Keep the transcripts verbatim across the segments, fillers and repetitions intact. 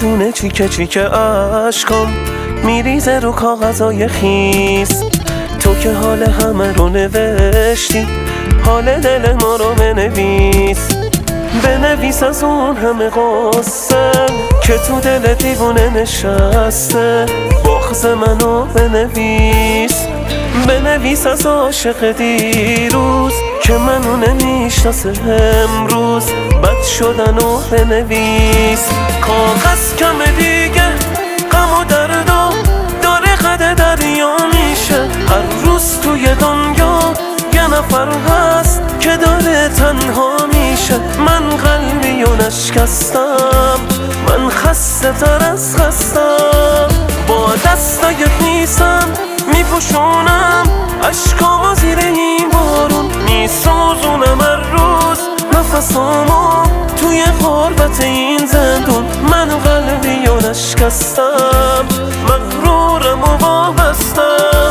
میدونه چیکه چیکه عشقام میریزه رو کاغذای خیس. تو که حال همه رو نوشتی، حال دل ما رو بنویس. بنویس از اون همه قصه که تو دل دیوونه نشسته، بغض منو بنویس. بنویس از عاشق دیروز که منو نمیشناسه امروز، بد شدنو بنویس. کاغذ کم دیگه غم و دردو داره قد دریا میشه. هر روز توی دنیا یه نفر هست که داره تنها میشه. من قلبی و نشکستم، من خسته تر از خستم. با دستای خیسم میپوشونم اشکامو زیر این بارون، میسوزونم هر روز نفسامو توی غربت این زندون. من قلبی و نشکستم، مغرورم و وابستم.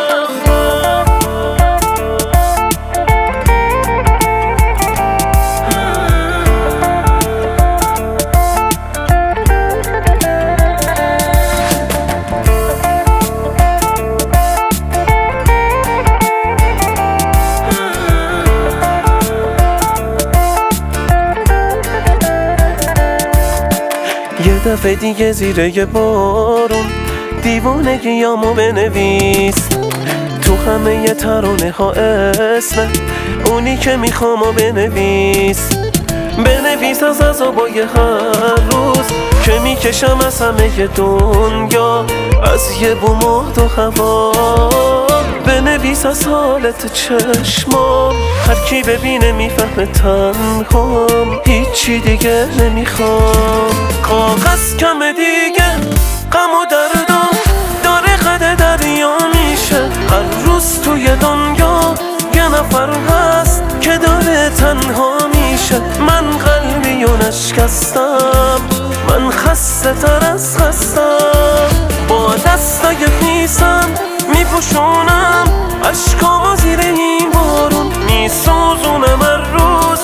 یه دفعه دیگه زیر یه بارون دیوونگیامو بنویس. تو همه یه ترانه ها اسم اونی که میخوامو بنویس. بنویس از عذابای هر روز که میکشم از همه دنیا، از یه بوم و دو هوا. بنویس از حالت چشمام، هر کی ببینه میفهمه تنهام، هیچی دیگه نمیخوام. کاغذ کم دیگه غم و دردم داره قد دریا میشه. هر روز توی دنیا یه نفر هست که داره تنها میشه. من قلبی و نشکستم، من خسته تر از خستم. با دستای خیسم میپوشونم اشکامو زیر این بارون، میسوزونم هر روز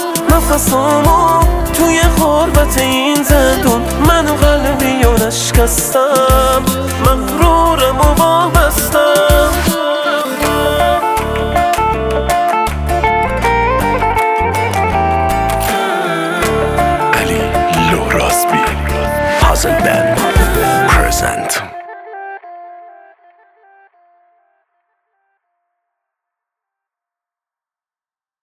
نفسامو توی غربت این زندون. من قلبی و نشکستم،